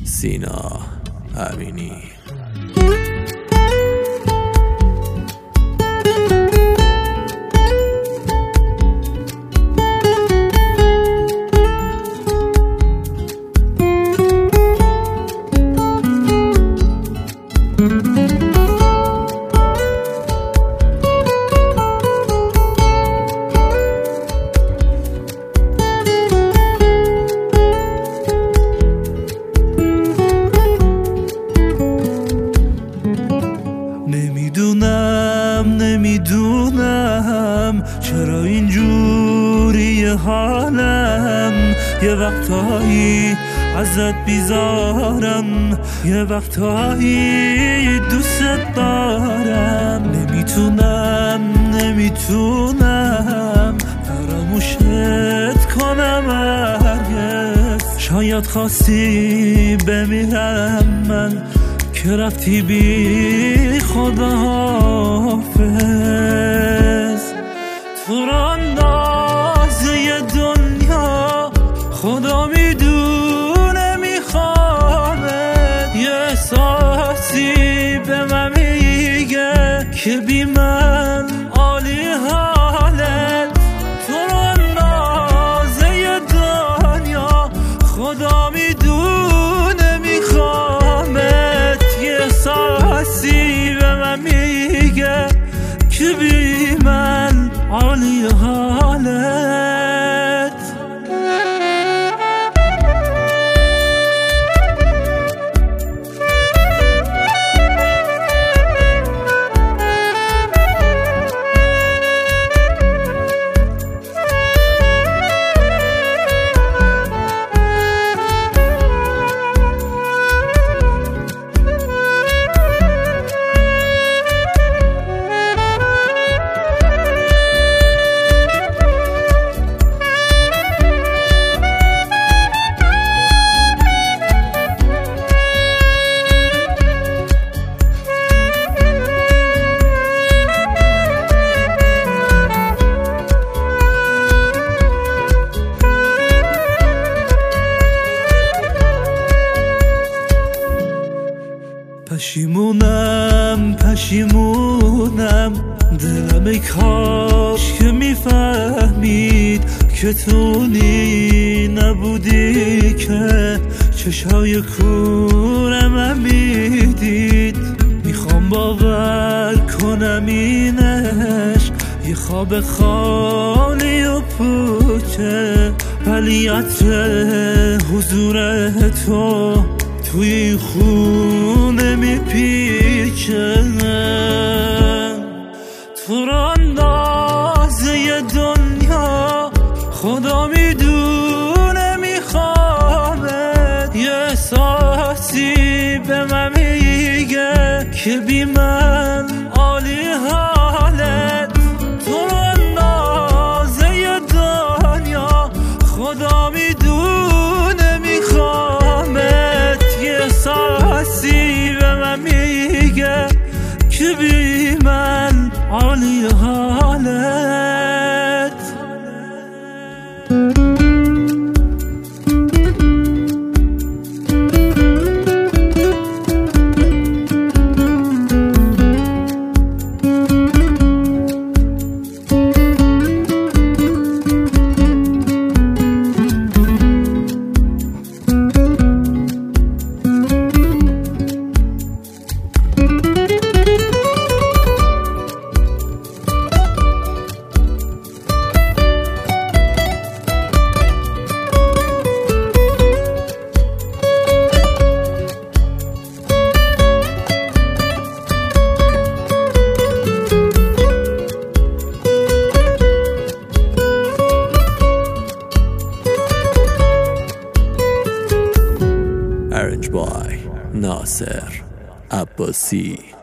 سینا امینی. نمیدونم چرا اینجوری حالم، یه وقتایی ازت بیزارم، یه وقتایی دوست دارم. نمیتونم فراموشت کنم هرگز. شاید خواستی بمیرم من که رفتی بی خداحافظ. تو را اندازه دنیا خدا میدونه میخوامت، یه احساسی به من میگه که بی من عالی حالت. تو را اندازه دنیا خدا میدونه میخوامت، احساسی به من میگه که بی من عالی حالت. پشیمونم دلم ای کاش که میفهمید که تونی نبودی که چشای کورم هم میدید. میخوام باور کنم اینش یه خواب خالی و پوچه، ولی عطر حضور تو توی خونه میپیچه. تو را اندازه دنیا خدا میدونه میخوامت، یه احساسی به من میگه که بی من عالی حالت. تو را اندازه دنیا خدا میدونه میخوامت، احساسی به من میگه که بی من عالی حالت. Arranged by ناصر عباسی.